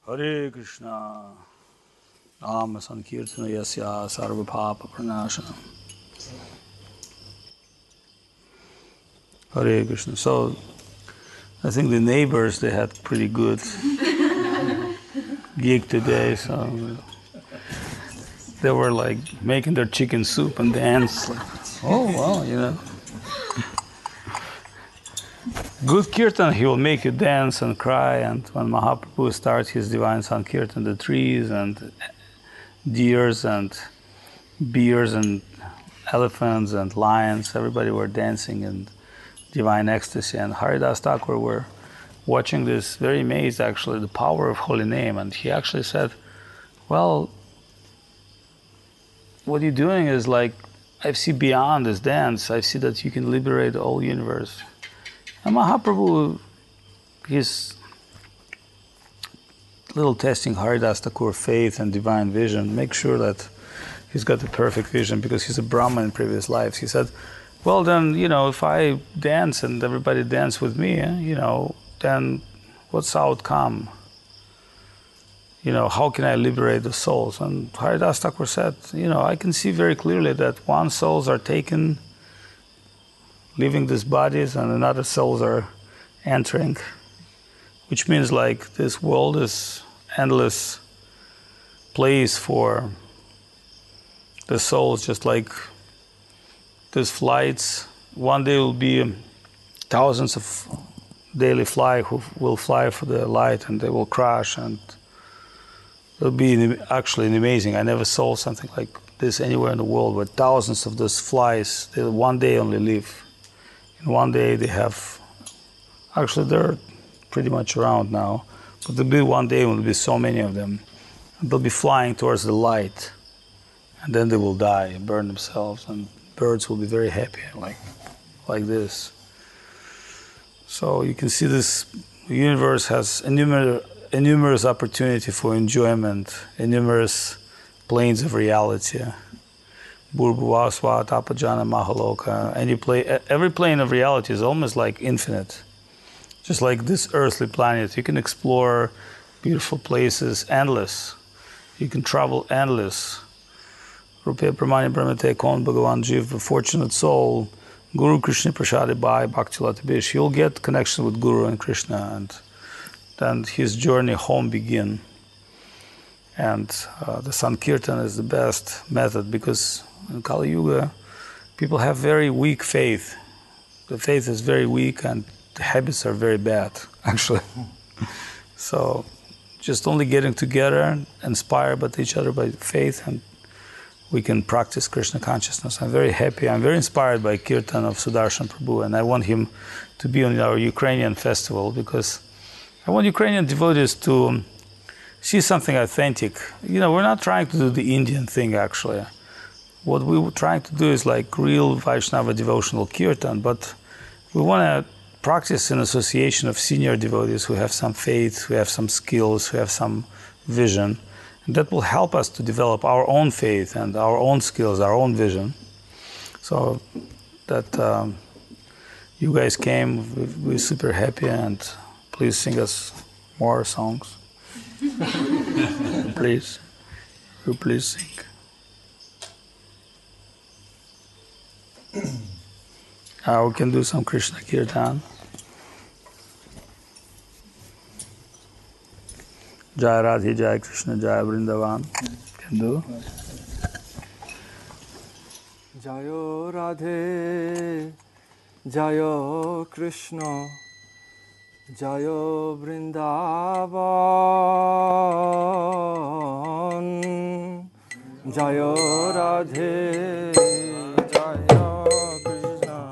Hare Krishna, Nama Sankirtana Yasya Sarva Papa Pranashana. Hare Krishna. So, I think the neighbors, they had pretty good gig today. So, they were like making their chicken soup and dance. Like, oh, well, you know. Good kirtan, he will make you dance and cry. And when Mahaprabhu starts his divine Sankirtan, the trees and deers and bears and elephants and lions, everybody were dancing in divine ecstasy. And Haridas Thakur were watching this, very amazed actually, the power of holy name. And he actually said, well, what you're doing is like, I see beyond this dance, I see that you can liberate the whole universe. And Mahaprabhu, he's little testing Haridas Thakur faith and divine vision, make sure that he's got the perfect vision because he's a Brahman in previous lives. He said, well then, you know, if I dance and everybody dance with me, you know, then what's the outcome? You know, how can I liberate the souls? And Haridas Thakur said, you know, I can see very clearly that one souls are taken, leaving these bodies, and another souls are entering, which means like this world is endless place for the souls, just like these flights. One day will be thousands of daily fly who will fly for the light, and they will crash, and it'll be actually amazing. I never saw something like this anywhere in the world, where thousands of those flies, they one day only live. In one day they have, actually they're pretty much around now, but there'll be one day when there'll be so many of them. And they'll be flying towards the light, and then they will die and burn themselves, and birds will be very happy, like this. So you can see this universe has a numerous opportunity for enjoyment, numerous planes of reality. Bhurbhuvasva, Tapajana, Mahaloka. Every plane of reality is almost like infinite. Just like this earthly planet, you can explore beautiful places, endless. You can travel endless. Rupe Pramani Brahmate Kon Bhagavan Jiv, the fortunate soul, Guru Krishna Prasadi Bhai Bhakti Latabish. He'll get connection with Guru and Krishna, and then his journey home begin. And the Sankirtan is the best method, because in Kali Yuga, people have very weak faith. The faith is very weak, and the habits are very bad, actually. So, just only getting together, inspired by each other by faith, and we can practice Krishna consciousness. I'm very happy. I'm very inspired by Kirtan of Sudarshan Prabhu, and I want him to be on our Ukrainian festival, because I want Ukrainian devotees to see something authentic. You know, we're not trying to do the Indian thing, actually. What we were trying to do is like real Vaishnava devotional kirtan, but we want to practice in association of senior devotees who have some faith, who have some skills, who have some vision. And that will help us to develop our own faith and our own skills, our own vision. So that you guys came, we're super happy, and please sing us more songs. Please, you please sing. We can do some Krishna Kirtan. Jai Radhe, Jai Krishna, Jai Vrindavan. Can do. Jayo Radhe, Jayo Krishna, Jayo Vrindavan. Jayo Radhe, Jayo Krishna.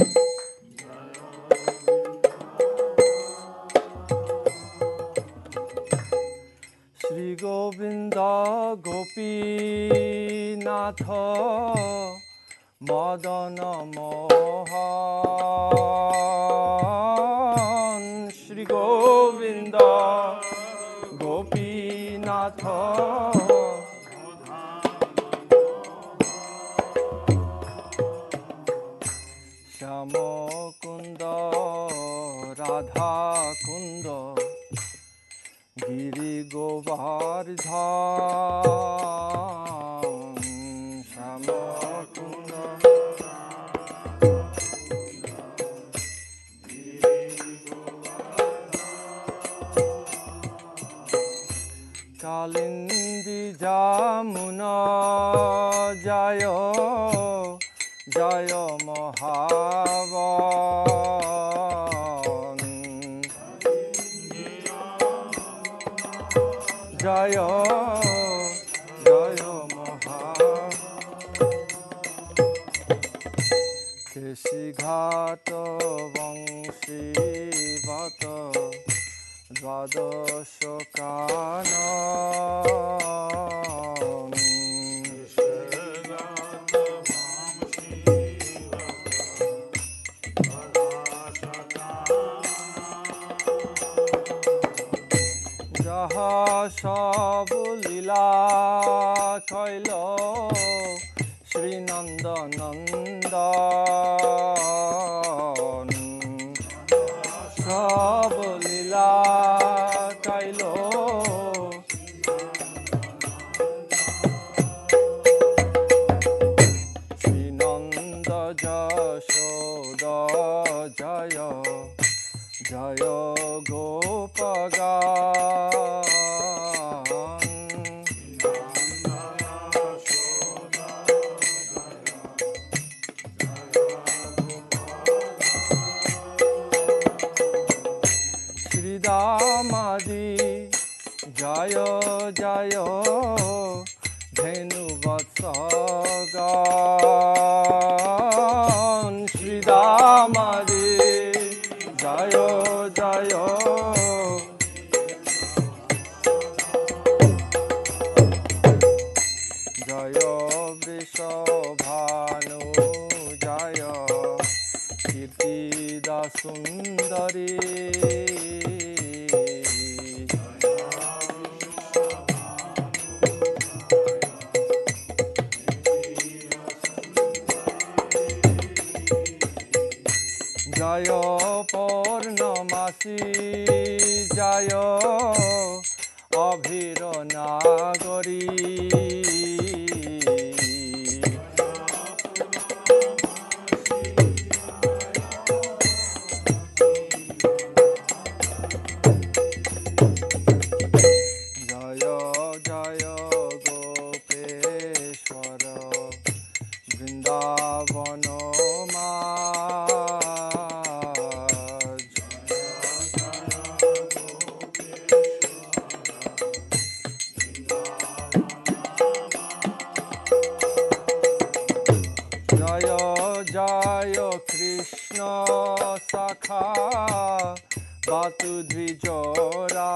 Shri Govinda Gopi Natha Madana Mohan. Shri Govinda Gopi Natha Shama Kunda Radha Kunda গিরি গোবর্ধন শ্যামকুন্দ কালিন্দী যমুনা জয় জয় মহাবন জয় জয় মহা কেশী ঘাট বংশীবত দ্বাদশ কানন যাহা সব লীলা কইল শ্রীনন্দ নন্দন সব লীলা কইল শ্রীনন্দ যশোদ জয় জয় গোপগান শ্রীদামাদি জয় জয় ধেনু বৎসগান শ্রীদামাদি জয় জয় জয় বৃষভানু জয় কীর্তিদা সুন্দরী জয় পূর্ণমাসী জয় অভির নাগরী জয় জয় গোপেশ্বর বৃন্দাবন মা জয় জয় কৃষ্ণ শাখা বাতু দ্বিজরা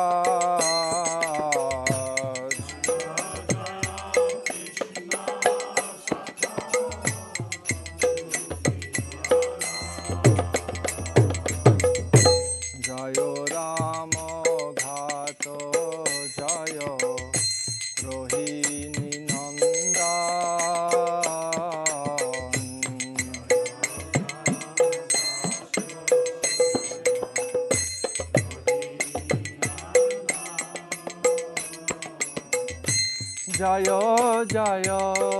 জয় রাম ঘাট জয় রোহিণী নন্দা জয় জয়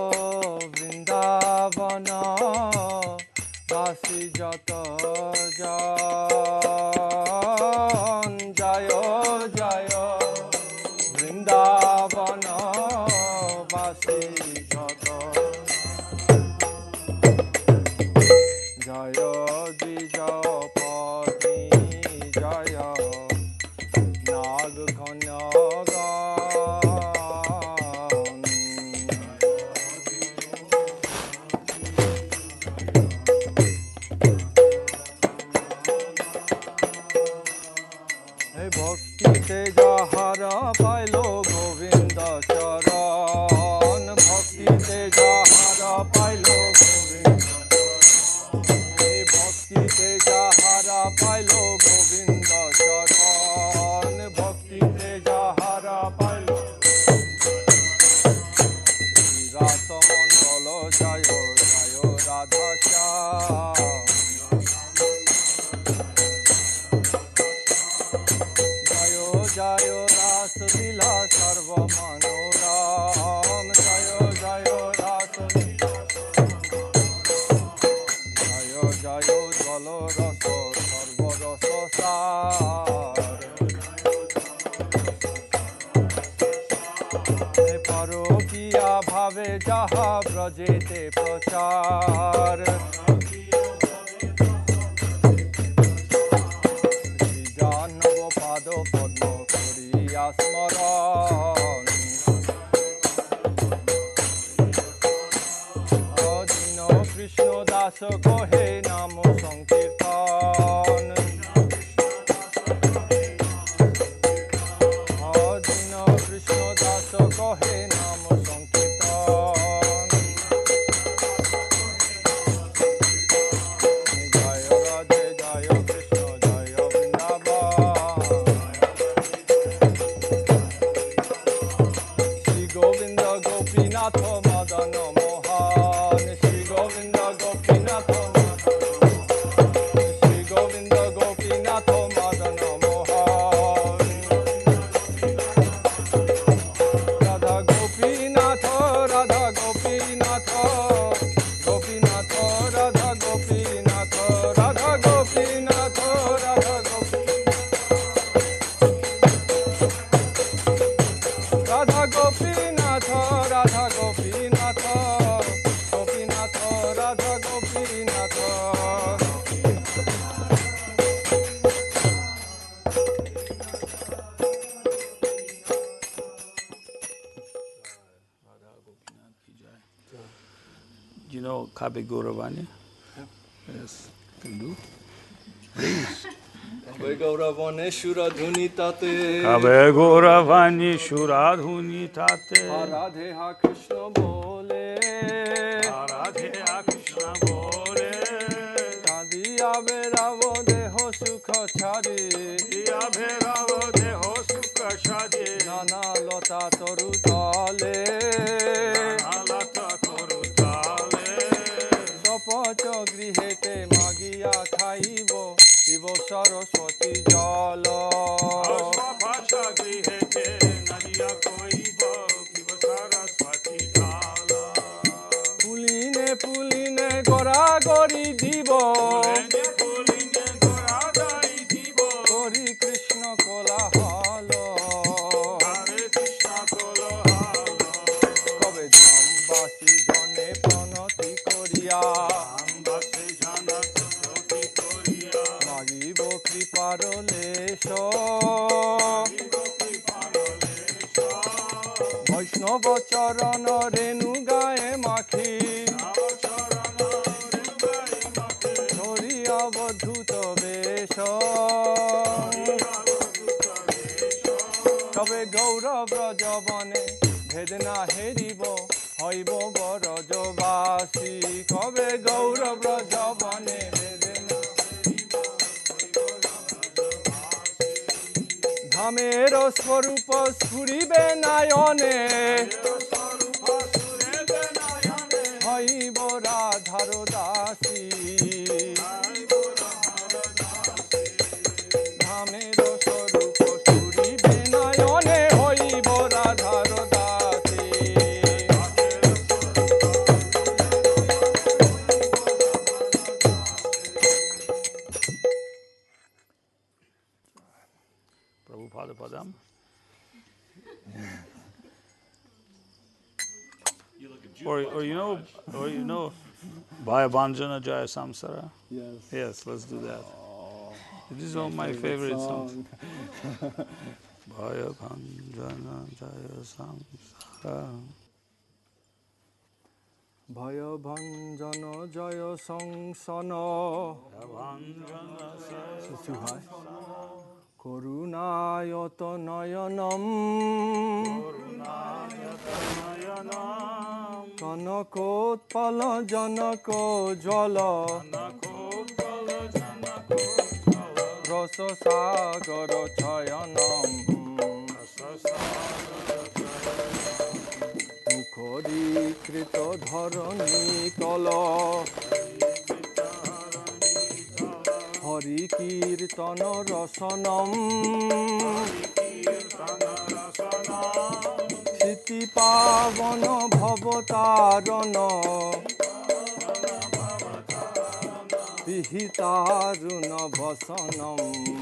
বৃন্দাবন বাসী যত জন জয় জয় বৃন্দাবন বাসী যত জয় দ্বিজপতি জয় নাগ ঘন ভক্তিতে যাহার পাইল গোবিন্দ চরণ ভক্তিতে যাহার পাইল গোবিন্দ ভক্তিতে যাহার পাইল গোবিন্দ চরণ ভক্তিতে যাহার পাইল রাসমণ্ডল জয় জয় রাধা শ্যাম জয় রাসলীলা সর্বমনোরম জয় জয় রাসলীলা জয় জয় জলরস সর্বরস সার পরকীয়া ভাবে যাহা ব্রজেতে প্রচার জাহ্নব পাদ পদ্ম করিয়া স্মরণ অধীন কৃষ্ণ দাস কহে নাম সংকীর্তন অধীন কৃষ্ণ দাস কহে নাম সংকীর্তন জয় রাধে জয় কৃষ্ণ জয় Vrindavan Shri Govinda Gopinath Madan Mohan Shri Govinda Gopinath Shri Govinda Gopinath Madan Mohan Radha Gopinath Radha Gopinath Gopinath Radha Gopinath Radha Gopinath Radha Radha Gopinath Radha Gopinath Gopinath Radha Gopinath Do you know Kabe Gauravanya? Yes, can do. Please. কবে গৌরবনে সুরধুনিতাতে Kabe Gauravanya Shuradhuni Tate. Radhe হা কৃষ্ণ বলে Radhe Krishna Bole. কাঁদিয়া বেরাব দেহ সুখ ছাড়ি Diya Bheravo Deho Sukha Shade. নানা লতা তরু তলে Alata Toru Tale. সপচ গৃহেতে মাগিয়া খাইব শিব সরস্বতী জল Bhasha Grihete Nadiya Koiba Kiva Saraswati Jala. পুলিনে পুলিনে গড়াগড়ি দিব Puline Puline Goradai Divo. করি কৃষ্ণ কোলাহল Hare Krishna Kolohalo. কবে ধামবাসী জনে প্রণতি করিয়া Ambase Jana Proti Korea. মাগিব কৃপার লেশ বৈষ্ণব চরণ রেণু গায়ে মাখি ধরি অবধূত বেশ তবে গৌরব ব্রজবনে ভেদ না হেরিব হইব বরজবাসী কবে গৌরব ব্রজবনে ভেদ না ধামের স্বরূপ স্ফুরিবে নায়নে হইব রাধার দাসী ধামের স্বরূপ স্ফুরিবে নায়নে হইব রাধার দাসী Prabhupada Padam. Or you know Bhaya Bhanjana Jaya Samsara? Yes. Yes, let's do that. This is one of my favorite songs. Bhaya Bhanjana Jaya Samsara. ভয় ভঞ্জন জয় সংসন Bhanjana Jaya করুণায়ত নয়নম কনকোৎপল জনক জল রস সাগর ছয়নম মুখরীকৃত ধরণী তল হরি কীর্তন রসনম পতি পাবন ভবতারণ বিহিতারুণ ভসনম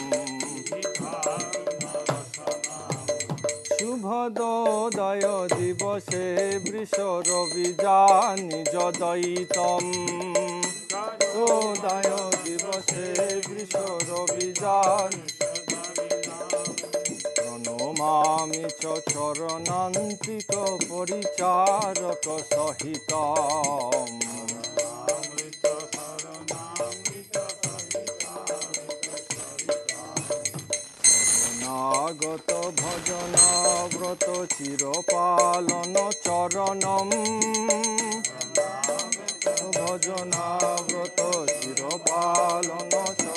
শুভদোদয় দিবসে বৃষ রবিজানি যদয়িতম উদয় দিবসে বৃষ রবিজানি প্রণমামি চ চরণান্তিক পরিচারক সহিতম শরণাগত ভজন ব্রত চিরপালন চরণম ভজনাব্রত চিরপালন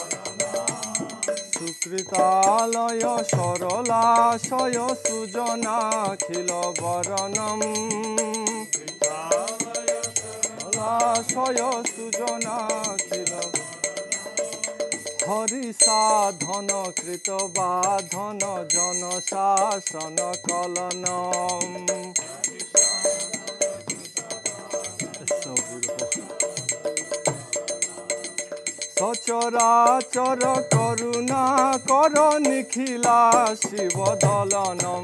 সুকৃতালয় সরলাশয় সুজনাখিল বরণম সরলাশয় সুজনাখিল হরি সাধন কৃত বাধন জন শাসন কলনম সচরাচর করুণা কর নিখিলা শিব দলনম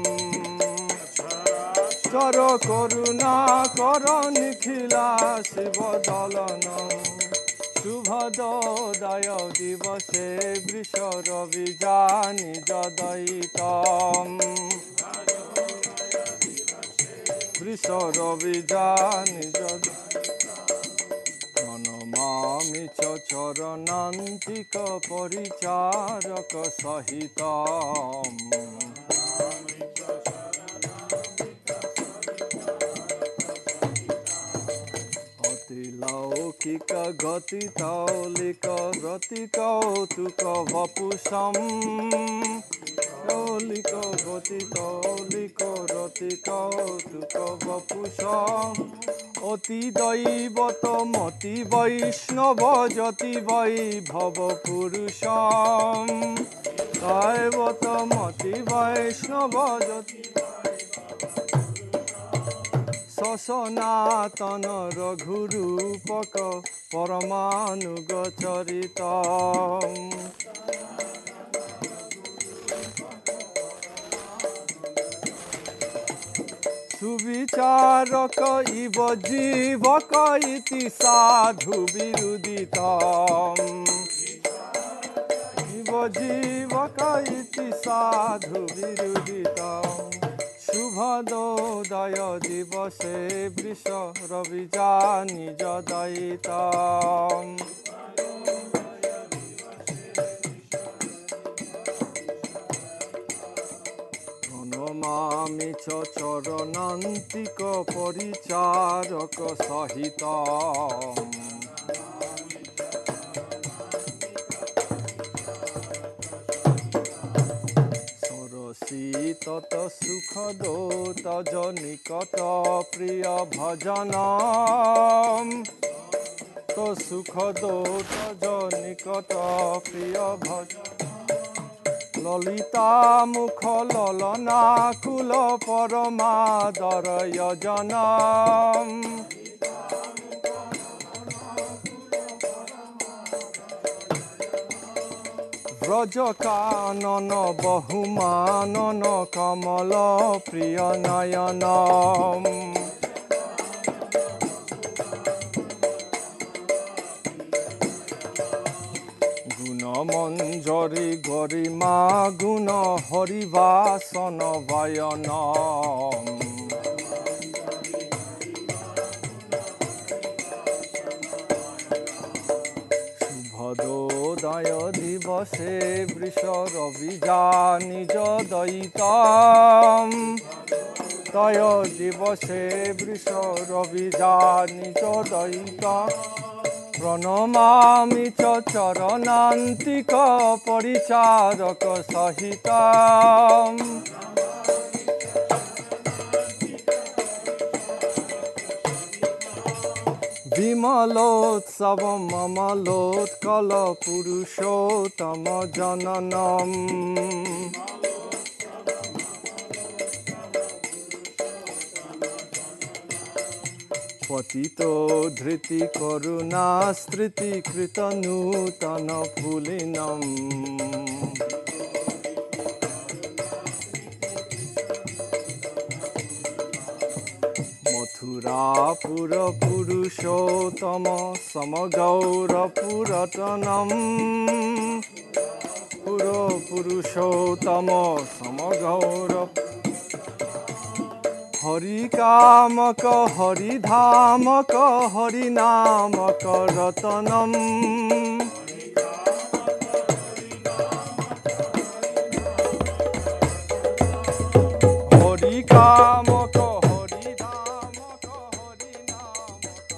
চর করুণা কর নিখিলা শিব দলনম শুভদোদয় দিবসে বৃষ রবিজানি যদয়িতম বৃষ রবিজানি প্রণমামি চ চরণান্তিক পরিচারক সহিতম অতিলৌকিক গতি তৌলিক রতি কৌতুক বপুষম তৌলিক গতি তৌলিক রতি কৌতুক বপুষম অতি দৈবত মতি বৈষ্ণব যতি বৈভব পুরুষম দৈবত মতি বৈষ্ণব যতি সনাতন রঘুরূপক পরমানুগ চরিত সুবিচারক ইব জীবক ইতি সাধু বিরুদিত ইব জীবক ইতি সাধু বিরুদিত শুভদোদয় দিবসে বৃষ রবিজানি যদয়িতম প্রণমামি চ চরণান্তিক পরিচারক সহিতম তত সুখ দোত নিকট প্রিয় ভজনম তো সুখ দোত নিকট প্রিয় ভজন ললিতা মুখ ললনা কুল পরমাদর যজনম ব্রজ কানন বহুমানন কমল প্রিয় নয়নম গুণমঞ্জরি গরিমা গুণ হরিবাসন বয়নম শুভদোদয় দিবসে বৃষ রবিজানি যদয়িতম তয় দিবসে বৃষ রবিজানি যদয়িতম প্রণমামি চ চরণান্তিক পরিচারক সহিতম বিমলোৎসব মমলোৎকল পুরুষোত্তম জননম পতিত ধৃতি করুণা স্মৃতি কৃত নূতন ফুলিনম মথুরাপুর পুরুষোত্তম সমগৌর পুরতনম পুরুষোত্তম সমগৌর হরিকামক হরিধামক হরিনামক রতনম হরিকামক হরিধামক হরিনামক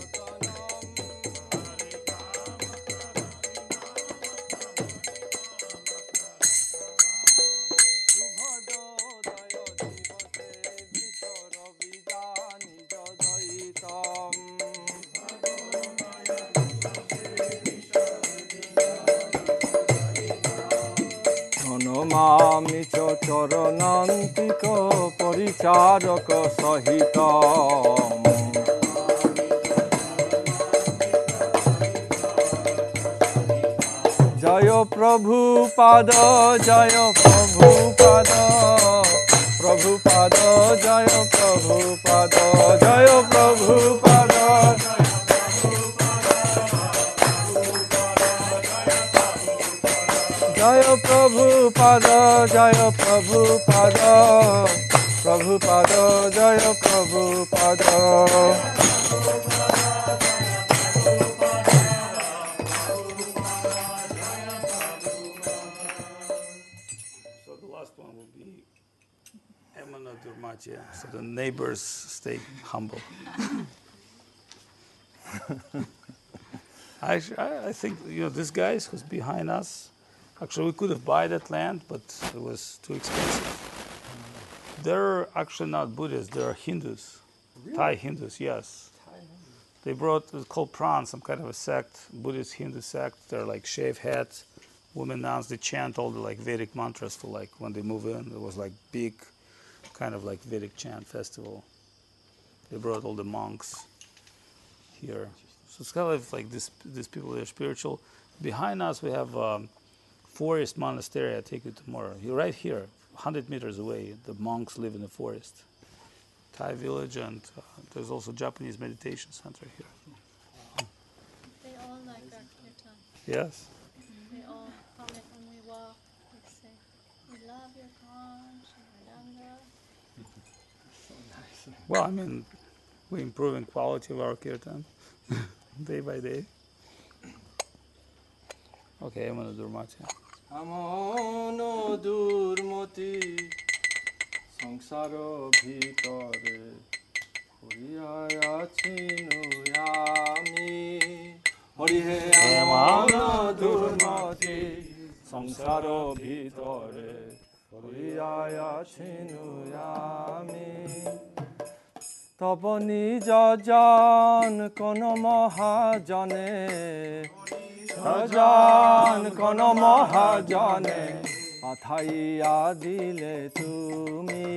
নমামি চ চরণান্তিক পরিচারক সহিত জয় প্রভুপাদ জয় প্রভুপাদ প্রভুপাদ জয় প্রভুপাদ জয় প্রভুপাদ জয় প্রভুপাদ জয় প্রভুপাদ প্রভুপাদ জয় Prabhupada So the last one will be Emana Durmatya, so the neighbors stay humble. I think, this guy who's behind us, actually we could have bought that land, but it was too expensive. They're actually not Buddhists, they're Hindus. Really? Thai Hindus, yes. They brought, it's called Pran, some kind of a sect, Buddhist Hindu sect. They're like shave heads, women nuns, they chant all the like Vedic mantras for like when they move in. It was like big kind of like Vedic chant festival. They brought all the monks here. So it's kind of like these people, they're spiritual. Behind us we have forest monastery. I'll take you tomorrow. You're right here, 100 meters away. The monks live in the forest. Thai village, and there's also Japanese meditation center here. They all like our kirtan. Yes. They all comment when we walk. They say, "We love your conch, Shangaranga." Well, I mean, we're improving quality of our kirtan day by day. Okay, I'm gonna do Durmatya. আমন দুর্মতি সংসার ভিতরে হরিয়াছি আমি হরি হে আমন দুর্মতি সংসার ভিতরে হরিয়াছি আমি তব নিজ জন কোন মহাজনে সজন কোন মহাজনে আথাইয়া দিলে তুমি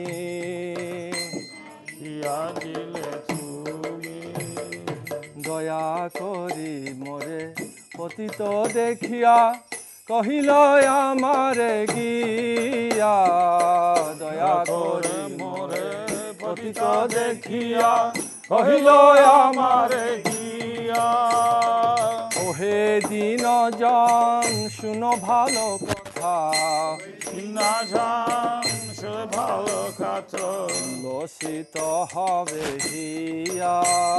দয়া করি মোরে পতিত দেখিয়া কহিল আমারে গিয়া দয়া করি মোরে পতিত দেখিয়া কহিল আমারে গিয়া ওহে দিন জন শুনো ভালো কথা ভালো কথা লসিত হবে হিয়া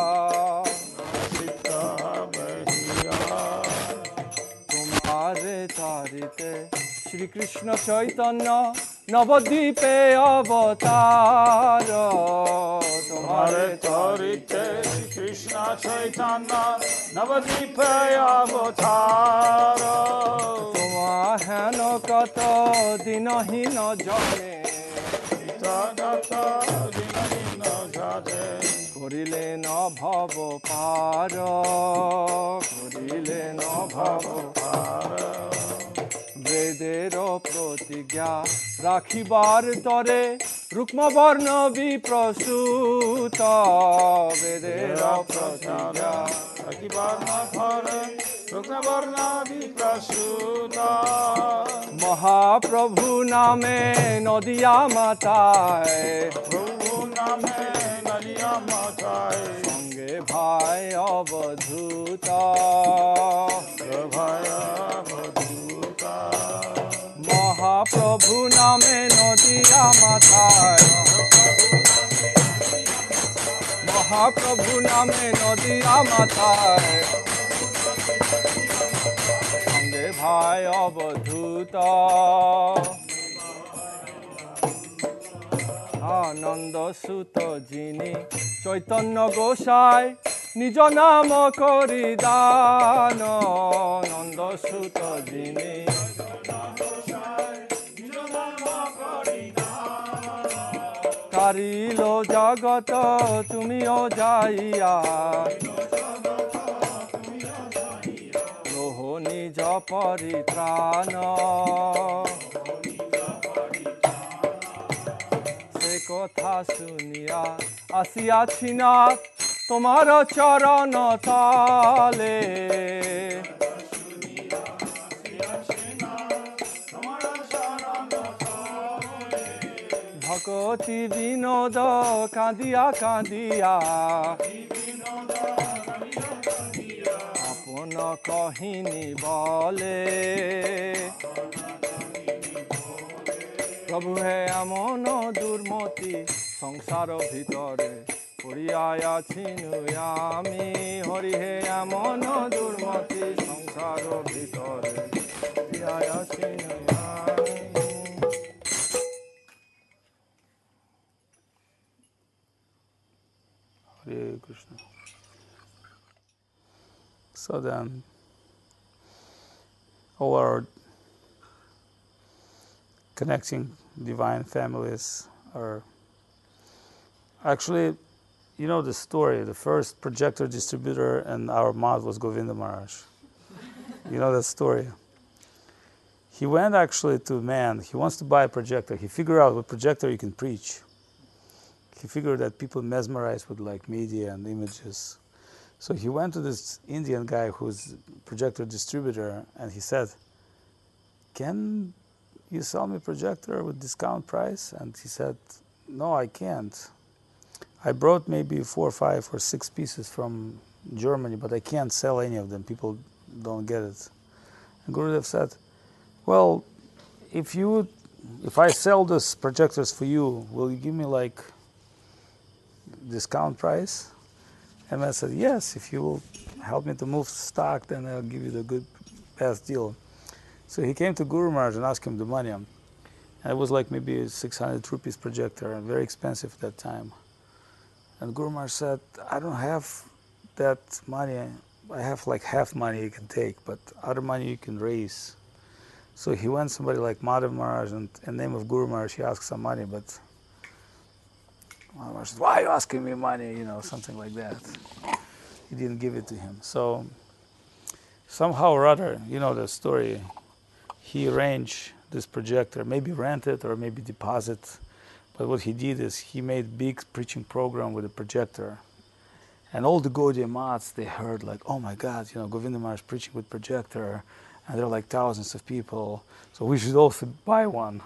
তোমারে চারিতে শ্রীকৃষ্ণ চৈতন্য নবদ্বীপে অবতার তোমারে চারিতে কৃষ্ণ চৈতন্য নবদ্বীপে অবতার তোমা হেন কত দিনহীন জনে করিলে ন ভব পার করিলে ন ভব পার বেদের প্রতিজ্ঞা রাখিবার তরে রুক্মবর্ণ বিপ্রসূত বেদের প্রতিজ্ঞা মহাপ্রভু নামে নদিয়া মাতায় সঙ্গে ভাই অবধূত মহাপ্রভু নামে নদিয়া মাতায় মহাপ্রভু নামে নদিয়া মাতায় সঙ্গে ভাই অবধূত আনন্দ সুত যিনি চৈতন্য গোসাই নিজ নাম করি দান নন্দ সুত যিনি কারিল জগত তুমিও যাইয়া লোহ নিজ পরিত্রাণ সে কথা শুনিয়া আসিয়াছি না তোমার চরণ তলে ভকতি বিনোদ কাঁদিয়া কাঁদিয়া আপন কহিনী বলে প্রভু হে এমন দুর্মতি সংসার ভিতরে পড়িয়াই আছি আমি হরি হে এমন দুর্মতি সংসার ভিতরে পড়িয়াই আছি Hare Krishna. So then, all our connecting divine families are actually, you know the story, the first projector distributor in our mouth was Govinda Maharaj. You know that story. He went actually to man, he wants to buy a projector. He figured out with projector you can preach. He figured that people mesmerized with like media and images. So he went to this Indian guy who's projector distributor and he said, can you sell me a projector with discount price? And he said, no, I can't. I brought maybe 4, 5, or 6 pieces from Germany, but I can't sell any of them. People don't get it. And Gurudev said, well, if I sell these projectors for you, will you give me like discount price? And I said, yes, if you will help me to move stock, then I'll give you the best deal. So he came to Guru Maharaj and asked him the money. And it was like maybe 600 rupees projector, and very expensive at that time. And Guru Maharaj said, I don't have that money. I have like half money you can take, but other money you can raise. So he went somebody like Madhav Maharaj, and in the name of Guru Maharaj, he asked some money, but Madhav Maharaj said, why are you asking me money? You know, something like that. He didn't give it to him. So somehow or other, you know the story, he arranged this projector, maybe rent it or maybe deposit. But what he did is he made big preaching program with a projector. And all the Gaudiya Mats, they heard like, oh my God, you know, Govinda Maharaj preaching with projector. And there are like thousands of people. So we should also buy one.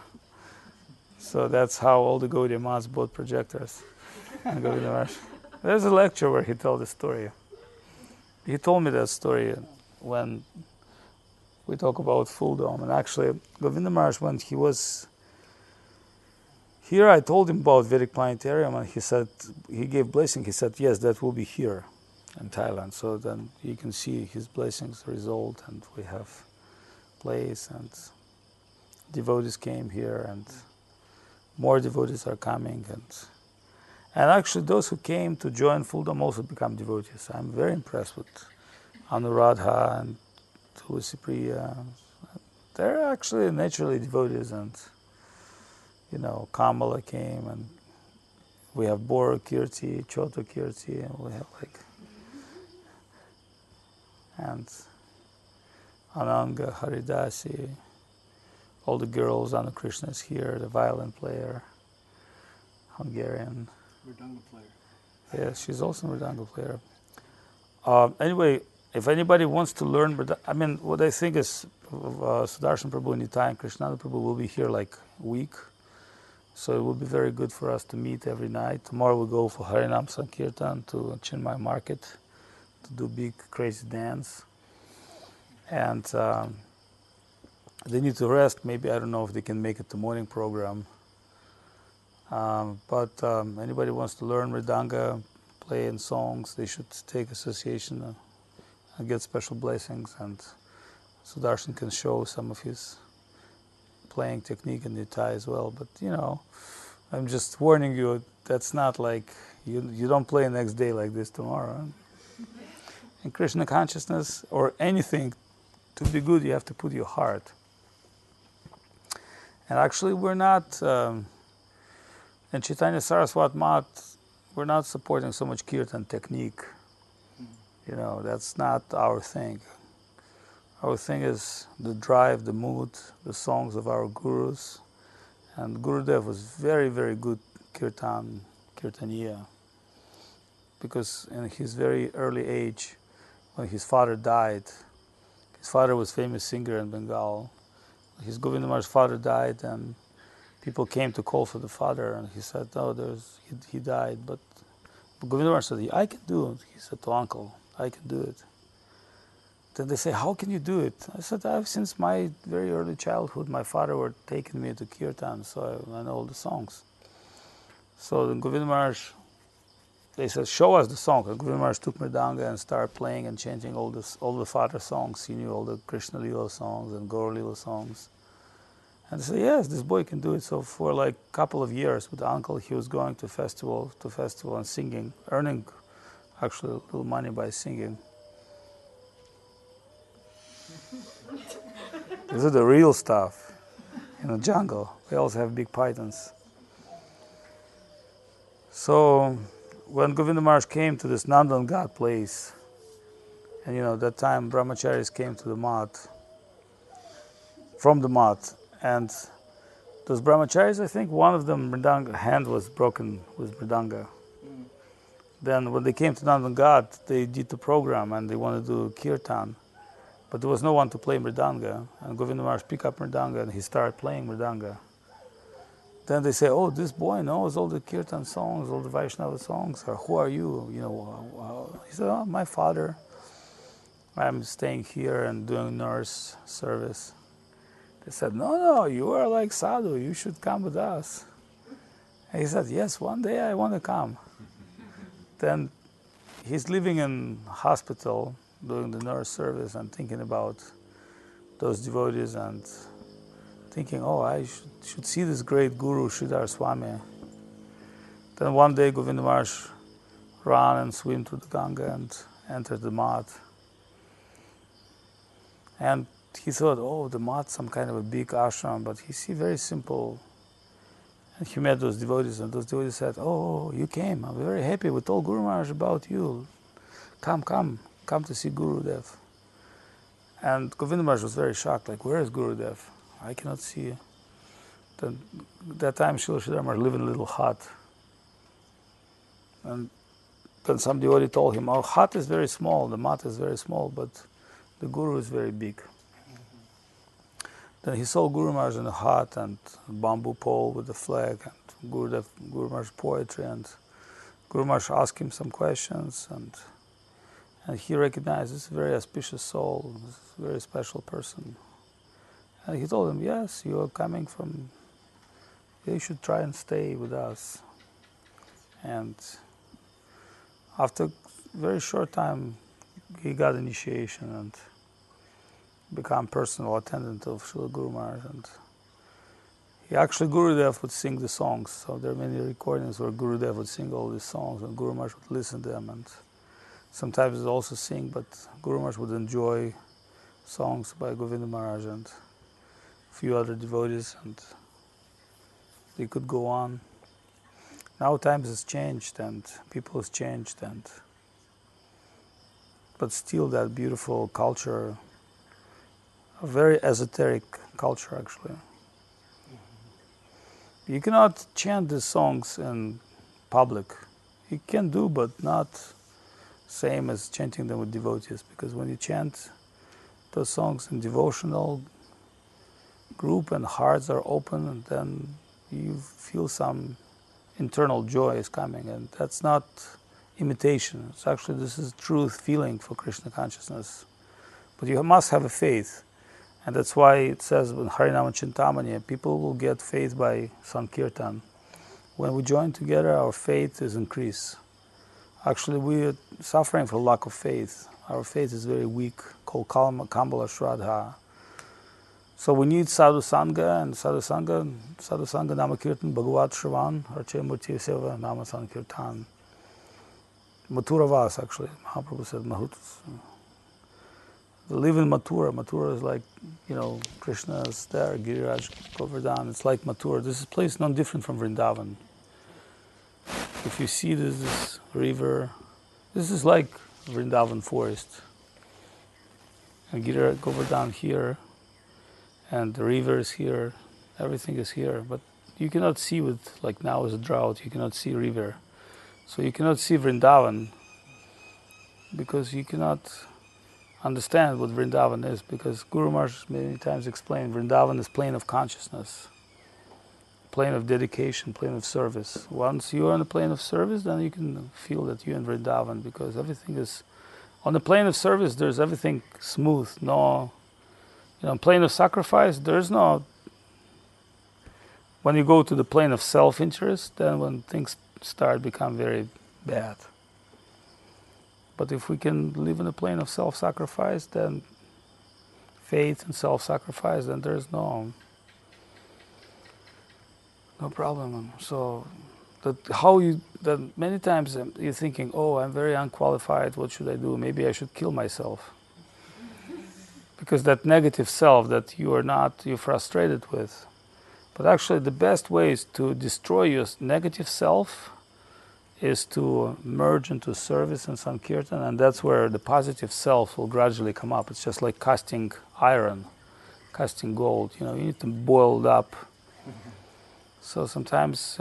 So that's how all the Gaudiya Mats bought projectors. And Govinda Maharaj. There's a lecture where he told the story. He told me that story when we talk about Full Dome. And actually, Govinda Maharaj, when he was here, I told him about Vedic Planetarium, and he said, he gave blessing. He said, yes, that will be here in Thailand. So then you can see his blessings result, and we have place, and devotees came here, and more devotees are coming. And actually, those who came to join Full Dome also become devotees. I'm very impressed with Anuradha and Tulsi Priya. They're actually naturally devotees, and you know, Kamala came, and we have Bora Kirti, Choto Kirti, and we have like, and Ananga Haridasi. All the girls, Anna Krishna is here, the violin player, Hungarian. Mridanga player. Yeah, she's also a Mridanga player. Anyway, if anybody wants to learn, I mean, what I think is Sudarshan Prabhu, Nitai, and Krishnanda Prabhu will be here like a week. So it will be very good for us to meet every night. Tomorrow we go for Harinam Sankirtan to Chinmay Market to do big crazy dance. And they need to rest. Maybe, I don't know if they can make it the morning program. But anybody wants to learn Mridanga, play in songs, they should take association and get special blessings. And Sudarshan can show some of his playing technique in Nitai as well. But you know, I'm just warning you, that's not like, you don't play next day like this tomorrow. In Krishna consciousness or anything, to be good, you have to put your heart. And actually, we're not, in Chaitanya Saraswat Mat, we're not supporting so much kirtan technique. You know, that's not our thing. Our thing is the drive, the mood, the songs of our gurus. And Gurudev was very, very good kirtaniya. Because in his very early age, when his father died, his father was a famous singer in Bengal. His Govinda Maharaj's father died, and people came to call for the father, and he said, "Oh, he died." But Govinda Maharaj said, "I can do it." He said to uncle, "I can do it." Then they say, "How can you do it?" I said, since my very early childhood, my father were taking me to kirtan, so I know all the songs." So then Govinda Maharaj, they said, "Show us the song." And Govinda Maharaj took Mridanga and started playing and chanting all the father songs. He knew all the Krishna Lila songs and Gaur Lila songs. And they said, "Yes, this boy can do it." So for like a couple of years with the uncle, he was going to festival and singing, earning actually a little money by singing. This is the real stuff in the jungle. We also have big pythons. So when Govinda Maharaj came to this Nandan Ghat place, and you know, that time brahmacharis came to the mat, from the mat, and those brahmacharis, I think one of them, Mridanga, hand was broken with Mridanga. Then when they came to Nandan Ghat, they did the program and they wanted to do kirtan. But there was no one to play Mridanga. And Govinda Maharaj picked up Mridanga and he started playing Mridanga. Then they say, "Oh, this boy knows all the kirtan songs, all the Vaishnava songs. Or who are you?" You know, he said, "Oh, my father. I'm staying here and doing nurse service." They said, No, you are like sadhu. You should come with us." And he said, "Yes, one day I want to come." Then he's living in hospital, doing the nurse service and thinking about those devotees and thinking, "Oh, I should see this great guru, Sridhar Swami." Then one day Govinda Maharaj ran and swam to the Ganga and entered the mat. And he thought, "Oh, the mat, some kind of a big ashram," but he see very simple. And he met those devotees, and those devotees said, "Oh, you came. I'm very happy. We told Guru Maharaj about you. Come to see Gurudev." And Govinda Maharaj was very shocked, like, "Where is Gurudev? I cannot see." Then, that time, Srila Sridhar Maharaj lived in a little hut. And then some devotee told him, "Our hut is very small, the mat is very small, but the Guru is very big." Then he saw Guru Maharaj in a hut and a bamboo pole with a flag and Guru Maharaj poetry, and Guru Maharaj asked him some questions, and he recognized this very auspicious soul, this very special person. And he told him, "Yes, you are coming from, you should try and stay with us." And after a very short time, he got initiation and become personal attendant of Srila Guru Maharaj. And Gurudev would sing the songs. So there are many recordings where Gurudev would sing all these songs and Guru Maharaj would listen to them. And sometimes he'd also sing, but Guru Maharaj would enjoy songs by Govinda Maharaj and a few other devotees, and they could go on. Now times has changed and people has changed, but still that beautiful culture, a very esoteric culture actually. You cannot chant these songs in public. You can do, but not same as chanting them with devotees. Because when you chant those songs in devotional group and hearts are open, and then you feel some internal joy is coming, and that's not imitation. It's actually, this is truth feeling for Krishna consciousness. But you must have a faith. And that's why it says in Harinama Chintamani, people will get faith by Sankirtan. When we join together, our faith is increased. Actually, we are suffering for lack of faith. Our faith is very weak, called Kambala Shraddha. So we need Sadhu Sangha, and Sadhu Sangha Nama Kirtan, Bhagavat Shravan, Arche Murti Seva, Nama Sankirtan. Mathura Vas, actually, Mahaprabhu said, they live in Mathura. Mathura is like, Krishna is there, Giriraj, Govardhan. It's like Mathura. This is a place not different from Vrindavan. If you see this river, this is like Vrindavan forest. And Giriraj, Govardhan here, and the river is here. Everything is here. But you cannot see like now is a drought, you cannot see river. So you cannot see Vrindavan because you cannot understand what Vrindavan is, because Guru Maharaj many times explained Vrindavan is plane of consciousness, plane of dedication, plane of service. Once you are on the plane of service, then you can feel that you're in Vrindavan, because everything is on the plane of service. There's everything smooth. No, plane of sacrifice. There's no. When you go to the plane of self-interest, then when things start become very bad. But if we can live in the plane of self-sacrifice, then faith and self-sacrifice, then there's no problem. So that many times you're thinking, oh, I'm very unqualified, what should I do? Maybe I should kill myself. Because that negative self that you're frustrated with. But actually the best ways to destroy your negative self is to merge into service and Sankirtan, and that's where the positive self will gradually come up. It's just like casting iron, casting gold. You need to boil it up. So sometimes,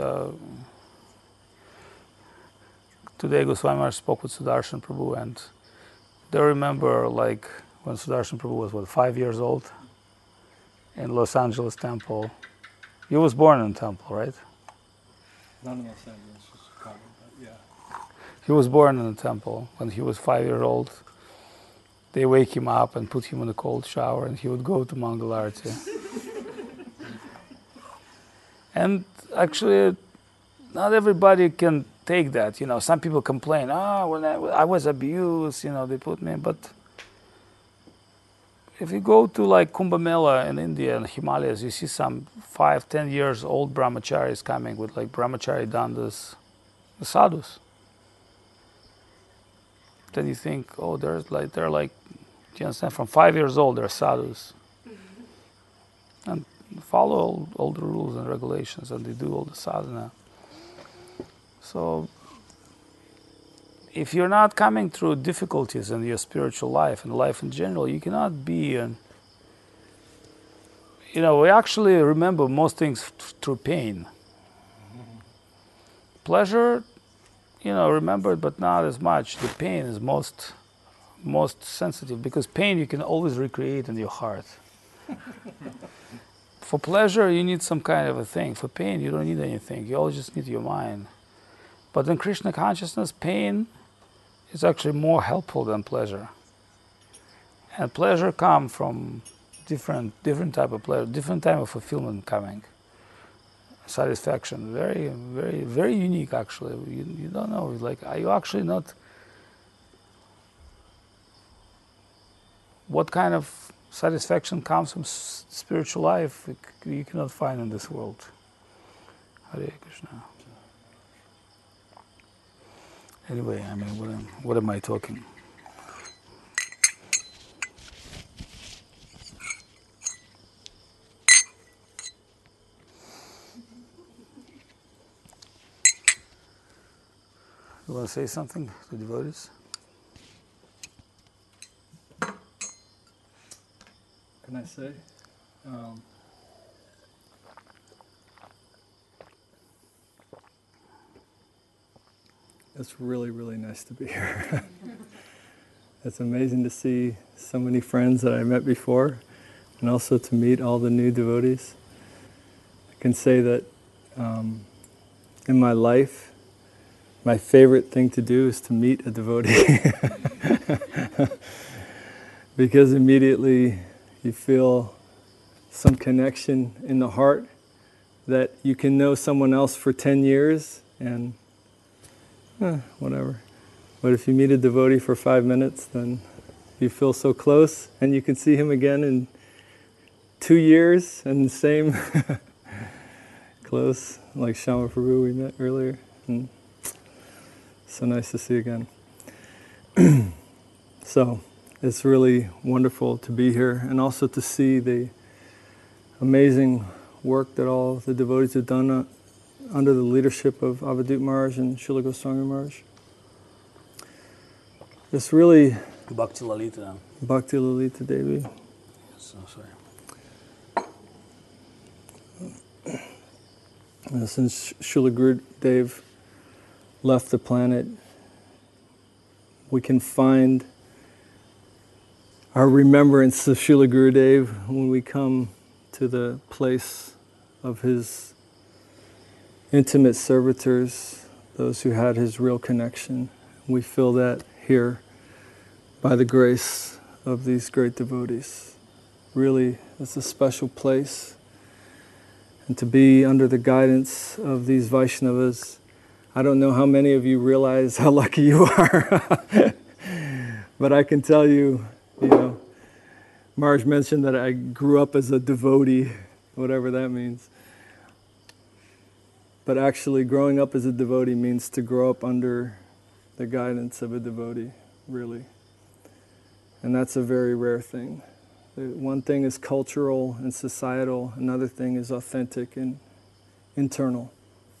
today Goswami Maharaj spoke with Sudarshan Prabhu, and they remember like when Sudarshan Prabhu was 5 years old in Los Angeles temple. He was born in the temple, right? Not in Los Angeles, Chicago, but yeah. He was born in the temple. When he was 5 years old, they wake him up and put him in a cold shower, and he would go to Mangalarti. And actually, not everybody can take that. Some people complain, when I was abused, they put me, but if you go to like Kumbh Mela in India and Himalayas, you see some 5-10 years old brahmacharis coming with like brahmachari dandas, the sadhus. Then you think, oh, they're like, do you understand? From 5 years old, they're sadhus. And follow all the rules and regulations, and they do all the sadhana. So if you're not coming through difficulties in your spiritual life and life in general, you cannot be we actually remember most things through pain. Pleasure, remember it, but not as much. The pain is most sensitive, because pain you can always recreate in your heart. For pleasure, you need some kind of a thing. For pain, you don't need anything. You always just need your mind. But in Krishna consciousness, pain is actually more helpful than pleasure. And pleasure comes from different type of pleasure, different type of fulfillment coming. Satisfaction, very, very, very unique actually. You don't know, like, are you actually not, what kind of satisfaction comes from spiritual life you cannot find in this world. Hare Krishna. Anyway, what am I talking? You want to say something to devotees? Can I say? It's really, really nice to be here. It's amazing to see so many friends that I met before, and also to meet all the new devotees. I can say that in my life, my favorite thing to do is to meet a devotee. Because immediately you feel some connection in the heart that you can know someone else for 10 years and whatever. But if you meet a devotee for 5 minutes, then you feel so close, and you can see him again in 2 years and the same close, like Shama Prabhu we met earlier. And so nice to see again. So it's really wonderful to be here, and also to see the amazing work that all the devotees have done under the leadership of Avadut Maharaj and Srila Goswami Maharaj. It's really Bhakti Lalita. Bhakti Lalita Devi. So sorry. Since Srila Gurudev left the planet, we can find our remembrance of Srila Gurudev when we come to the place of his intimate servitors, those who had his real connection. We feel that here by the grace of these great devotees. Really, it's a special place. And to be under the guidance of these Vaishnavas, I don't know how many of you realize how lucky you are. But I can tell you, Maharaj mentioned that I grew up as a devotee, whatever that means. But actually, growing up as a devotee means to grow up under the guidance of a devotee, really. And that's a very rare thing. One thing is cultural and societal, another thing is authentic and internal.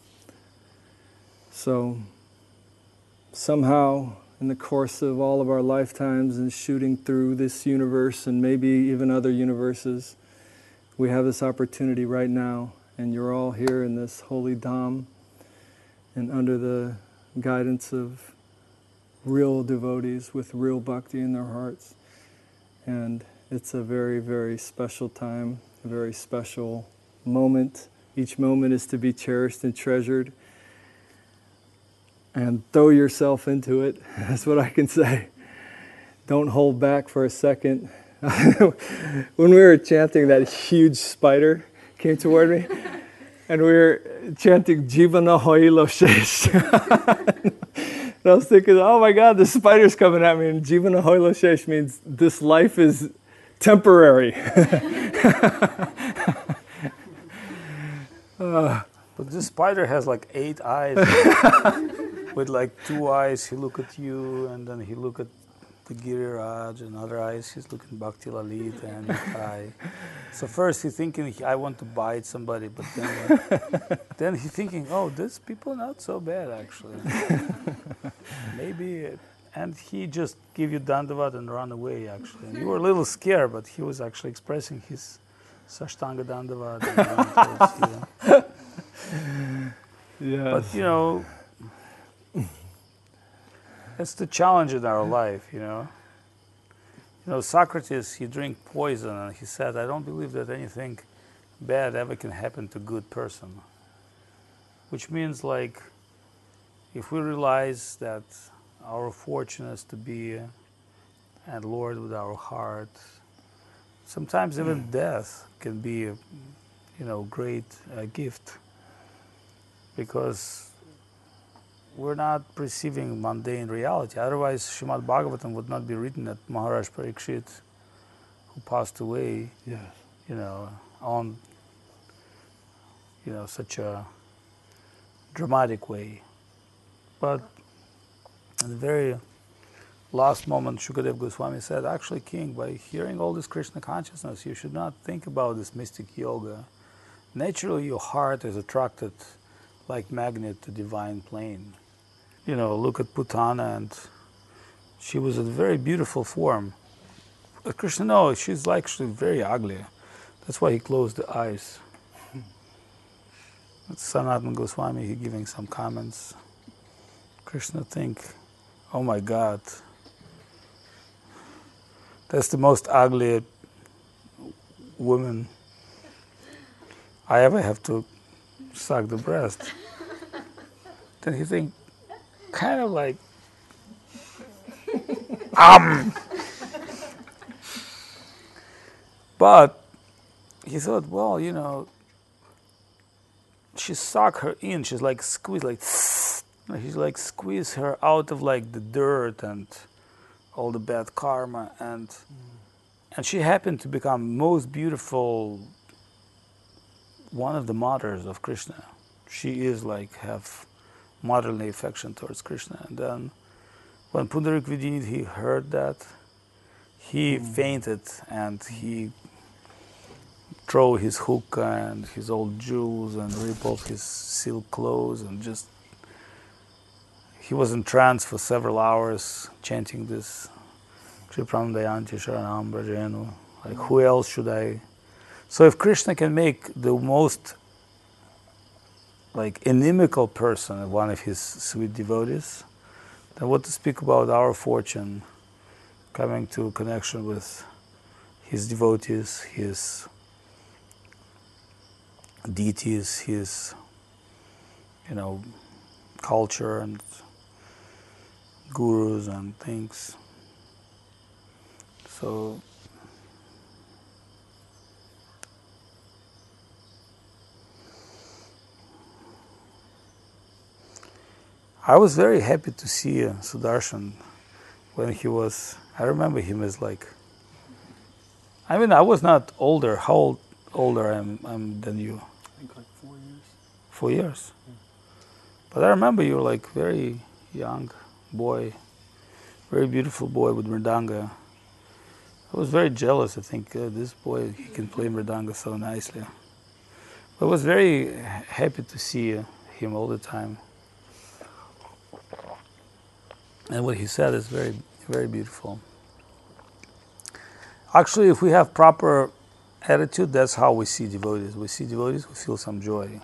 So, somehow, in the course of all of our lifetimes and shooting through this universe and maybe even other universes, we have this opportunity right now, and you're all here in this holy dham and under the guidance of real devotees with real bhakti in their hearts. And it's a very, very special time, a very special moment. Each moment is to be cherished and treasured. And throw yourself into it. That's what I can say. Don't hold back for a second. When we were chanting, that huge spider came toward me, and we were chanting Jivana Hoilo Shesh. And I was thinking, oh my God, the spider's coming at me, and Jivana Hoilo Shesh means this life is temporary. But this spider has like 8 eyes. With like 2 eyes, he look at you, and then he look at the Giriraj, and other eyes, he's looking Bhakti Lalita and Nitai. So first he's thinking, I want to bite somebody, but then he's thinking, oh, these people not so bad actually. Maybe, and he just give you dandavat and run away actually. And you were a little scared, but he was actually expressing his Sashtanga dandavat. Yeah. But it's the challenge in our life, Socrates, he drank poison, and he said, I don't believe that anything bad ever can happen to a good person. Which means, like, if we realize that our fortune is to be and Lord with our heart, sometimes even death can be a great gift, because we're not perceiving mundane reality. Otherwise, Srimad Bhagavatam would not be written that Maharaj Parikshit, who passed away, on such a dramatic way. But in the very last moment, Shukadev Goswami said, actually, King, by hearing all this Krishna consciousness, you should not think about this mystic yoga. Naturally, your heart is attracted like magnet to divine plane. Look at Putana, and she was a very beautiful form. But Krishna, no, she's actually very ugly. That's why he closed the eyes. That's Sanatana Goswami, he giving some comments. Krishna think, oh my God, that's the most ugly woman I ever have to suck the breast. Then he think, kind of like, But he thought, well, she suck her in. She's like squeeze, like he's like squeeze her out of like the dirt and all the bad karma, and she happened to become most beautiful, one of the mothers of Krishna. She is like have motherly affection towards Krishna. And then when Pundarik Vidinit, he heard that, he fainted and he throw his hookah and his old jewels and rip off his silk clothes and just he was in trance for several hours chanting this Kripram Dayanti Sharanam Brajenu. Like, who else should I? So if Krishna can make the most like inimical person one of his sweet devotees, then what to speak about our fortune coming to connection with his devotees, his deities, his culture and gurus and things. So I was very happy to see Sudarshan when he was, I remember him as like, I mean, I was not older. How older I'm than you? I think like 4 years. 4 years? Yeah. But I remember you were like very young boy, very beautiful boy with mridanga. I was very jealous. I think this boy, he can play mridanga so nicely. I was very happy to see him all the time. And what he said is very, very beautiful. Actually, if we have proper attitude, that's how we see devotees. We see devotees, we feel some joy.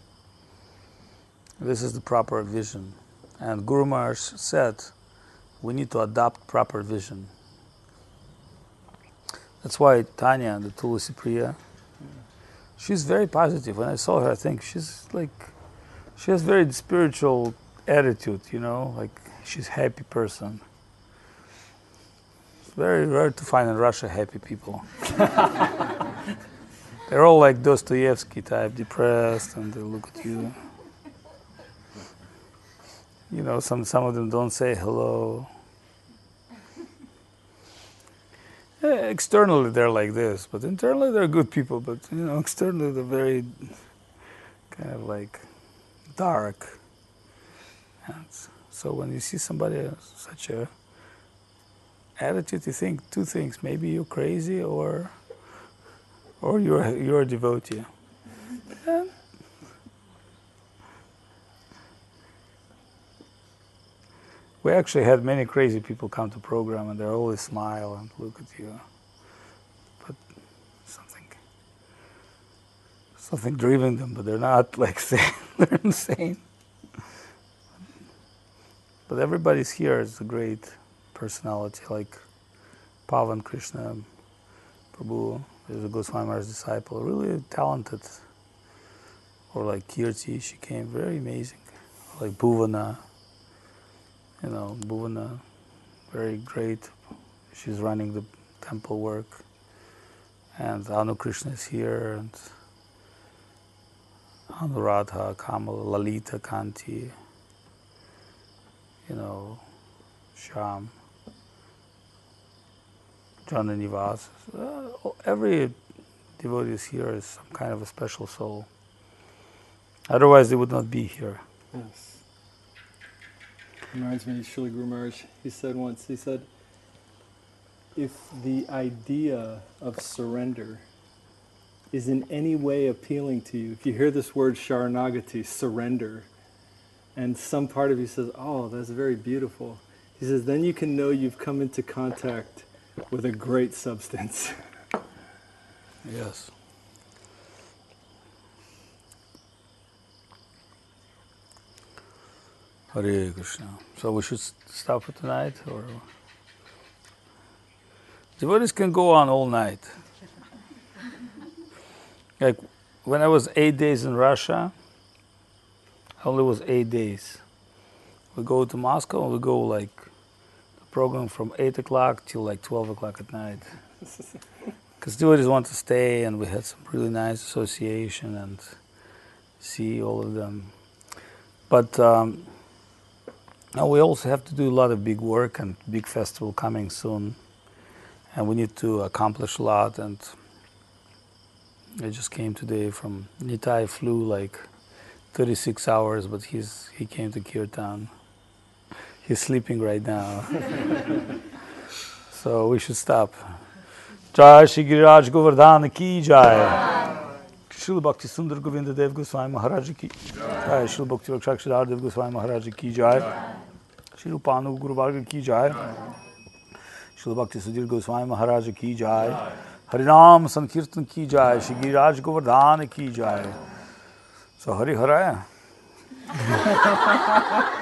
This is the proper vision. And Guru Maharaj said, we need to adopt proper vision. That's why Tanya, the Tulasi Priya, she's very positive. When I saw her, I think she has very spiritual attitude, like she's a happy person. It's very rare to find in Russia happy people. They're all like Dostoevsky type, depressed, and they look at you. Some of them don't say hello. Externally they're like this, but internally they're good people. But externally they're very kind of like dark. And so when you see somebody such a attitude, you think two things: maybe you're crazy, or you're a devotee. And we actually had many crazy people come to program, and they always smile and look at you. But something driving them, but they're not like saying they're insane. But everybody's here is a great personality, like Pavan Krishna Prabhu, is a Goswami Maharaj's disciple, really talented. Or like Kirti, she came very amazing. Like Bhuvana, Bhuvana, very great. She's running the temple work. And Anu Krishna is here, and Anuradha, Kamala, Lalita, Kanti, Sham, Jananivas. Every devotee is here is some kind of a special soul. Otherwise, they would not be here. Yes. Reminds me of Srila Guru Maharaj. He said once, if the idea of surrender is in any way appealing to you, if you hear this word Sharanagati, surrender, and some part of you says, oh, that's very beautiful, he says, then you can know you've come into contact with a great substance. Yes. Hare Krishna. So we should stop for tonight, or devotees can go on all night. Like when I was 8 days in Russia, I only was 8 days. We go to Moscow and we go like the program from 8 o'clock till like 12 o'clock at night. Because devotees want to stay, and we had some really nice association and see all of them. But now we also have to do a lot of big work and big festival coming soon, and we need to accomplish a lot. And I just came today from Nitai, flew like 36 hours, but he came to Kirtan. He's sleeping right now. So we should stop. Jai Shri Giriraj Govardhan ki jai. Srila Bhakti Sundar Govinda Dev Goswami Maharaj ki jai. Srila Bhakti Rakshak Sridhar Dev Goswami Maharaj ki jai. Srila Panu Guru Varga ki jai. Srila Bhakti Sudhir Goswami Maharaj ki jai. Harinam Sankirtan ki jai. Shri Giriraj Govardhan ki jai. So Hari Haraya.